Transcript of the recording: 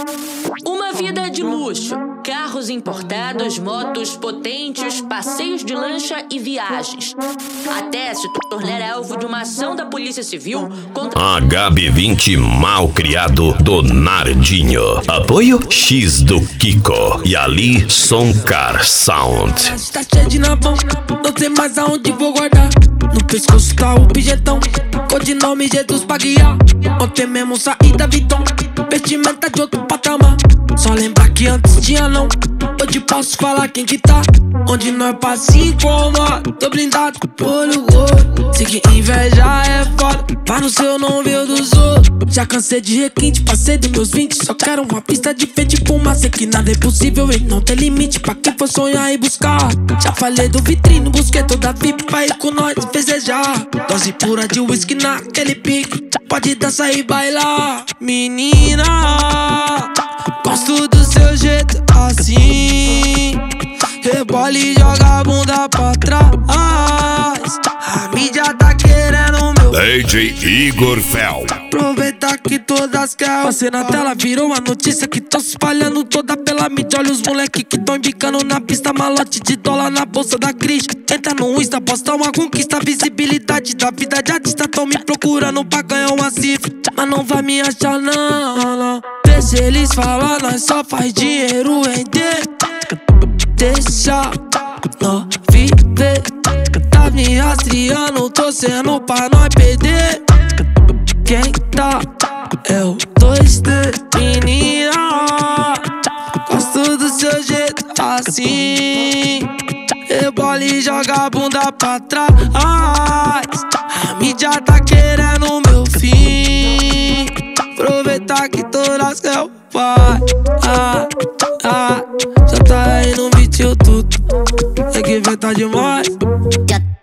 Uma vida de luxo, carros importados, motos potentes, passeios de lancha e viagens. Até se tornar alvo de uma ação da Polícia Civil contra... HB20 mal criado do Nardinho. Apoio X do Kiko e Ali Soncar Sound. Tá cheio de nabão, não sei mais aonde vou guardar. No pescoço tá o pijetão, codinome Jesus pra guiar. Ontem mesmo saí da Viton, vestimenta de outro patamar. Só lembrar que antes tinha não, hoje posso falar quem que tá. Onde nós passa incomoda, tô blindado com olho gordo. Sei que inveja é foda, mas no seu não veio dos outros. Já cansei de requinte, passei dos meus 20. Só quero uma pista de frente com uma. Sei que nada é possível e não tem limite pra quem for sonhar e buscar. Já falei do vitrine, busquei toda a VIP pra ir com nós desejar. Dose pura de whisky naquele pique, pode dançar e bailar. Menina, gosto do seu jeito assim. Rebola e joga a bunda pra trás. A mídia tá querendo meu DJ Igor Fel. Aproveita que todas querem. Passei na tela, virou a notícia que tô se espalhando toda pela mídia. Olha os moleque que tão embicando na pista. Malote de dólar na bolsa da Cris. Entra no Insta, posta uma conquista. Visibilidade da vida de artista. Tão me procurando pra ganhar uma cifra, mas não vai me achar não. Deixa eles falar, nós só faz dinheiro render. Deixa nós viver. Tá me rastreando, torcendo pra nós perder. Quem tá é o 2D. Menina, gosto do seu jeito assim. Rebola e joga a bunda pra trás. A mídia tá querendo meu fim. Aproveitar que todas querem pai. Já tá aí no vídeo tudo. É que vem tá demais.